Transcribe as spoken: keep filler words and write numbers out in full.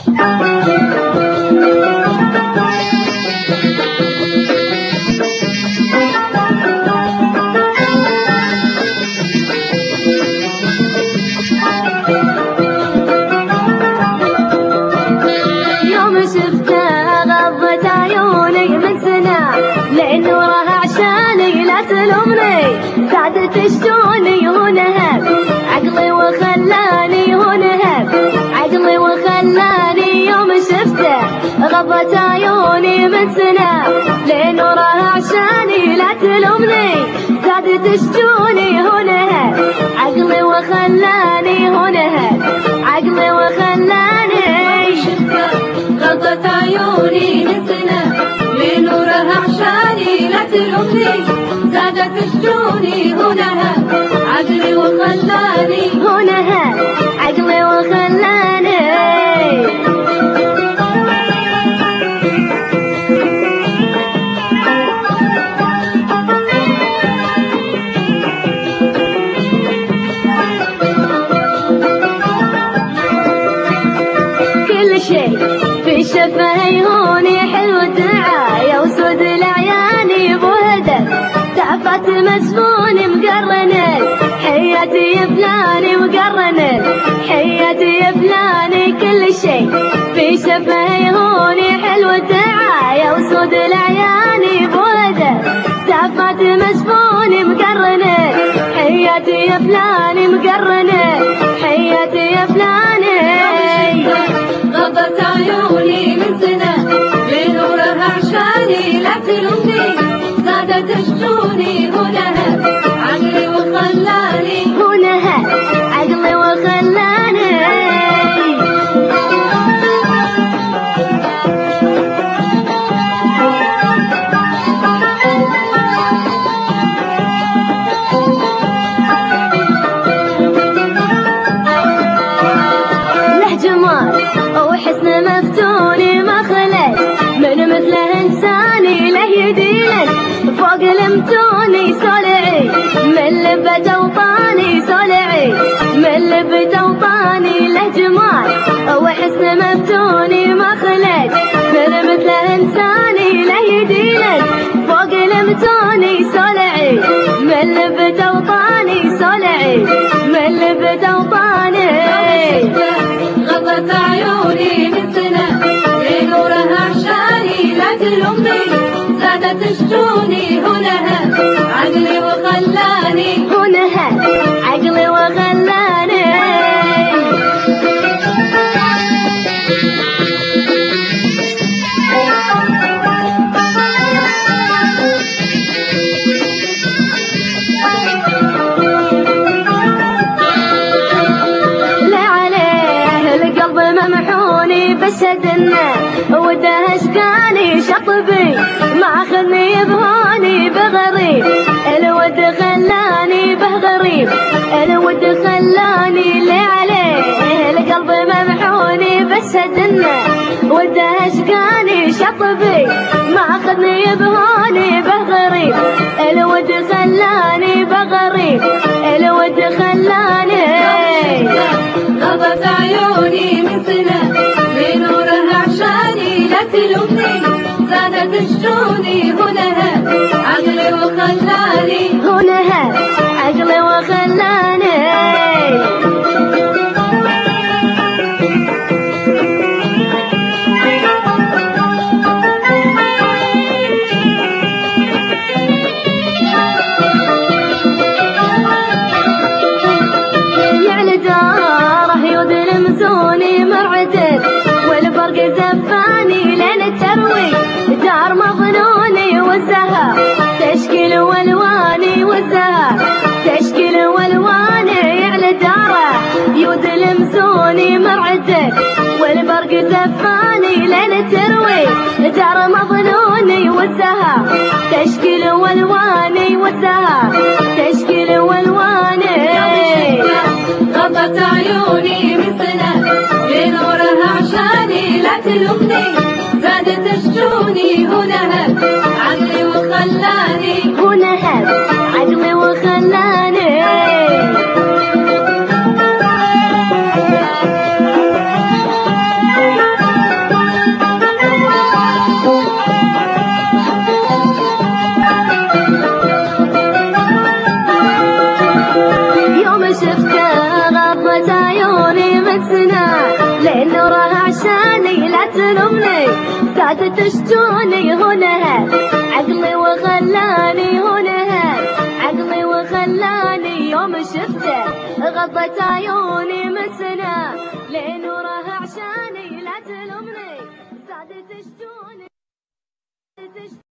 زادت شجوني ونهب عقلي وخلاني ونهب عقلي وخلاني يوم شفته غضت عيوني من سنة لين وراها عشاني لا تلومني زادت شجوني ونهب عقلي وخلاني ونهب عقلي وخلاني شفته غضت عيوني من سنة لين وراها عشاني لا تلومني زادت شجوني هناها عقلي وخلاني هناها عقلي وخلاني كل شيء في شفاهي هوني حلو الدعاية وسود العياني بوهدك تعفت مسفون مقرنل حياتي فلاني مقرنل حياتي فلاني كل شيء في شفاهي هوني حلو الدعاية وسود العياني بوهدك تعفت مسفون مقرنل حياتي فلاني مقرنل حياتي فلاني غضت عيوني من سنة لين وراها عشاني لا تلومني زادت شجوني هناها عقلي وخلاني هناها عقلي وخلاني له جمال وحسن مفتوني ما خلت من مثله انساني له يدين فوق المتوني صلعي من لبة اوطاني صلعي من لبة اوطاني له جمال وحسن مفتوني ما خلت من مثله انساني له يدين فوق المتوني صلعي من لبة اوطاني صلعي من لبة اوطاني غضت عيوني من سنة لين وراها عشاني لا تلومني زادت شجوني هناها عقلي وخلاني هناها عقلي وخلاني بشدنا وده اشكاني شطبي ما اخذني بهوني بغريب الود خلاني به غريب الود خلاني لي عليه القلب ممحوني بشدنا وده اشكاني شطبي ما اخذني بهوني به غريب الود خلاني بغريب الود خلاني غضت عيوني من سنة لين وراها عشاني لا تلومني زادت شجوني هناها عقلي وخلاني هناها عقلي وخلاني يعني داره يدلمسوني مرعدل والبرق زفاني لين التروي دار مظنوني والزهر تشكيل والواني والزهر تشكيل والواني على داره يدلمسوني مرعدل والبرق زفاني لين التروي دار مظنوني والزهر تشكيل والواني والزهر تشكيل والواني غضت عيوني من سنة لين وراها عشاني لا تلومني زادت شجوني هناها عقلي وخلاني هناها عقلي وخلاني شفته غضت عيوني من سنة لين نورها عشاني لا تلومني زادت تشجوني هنا عقلي وخلاني هنا عقلي وخلاني يوم شفته غضت عيوني من سنة لين نورها عشاني لا تلومني زادت تشجوني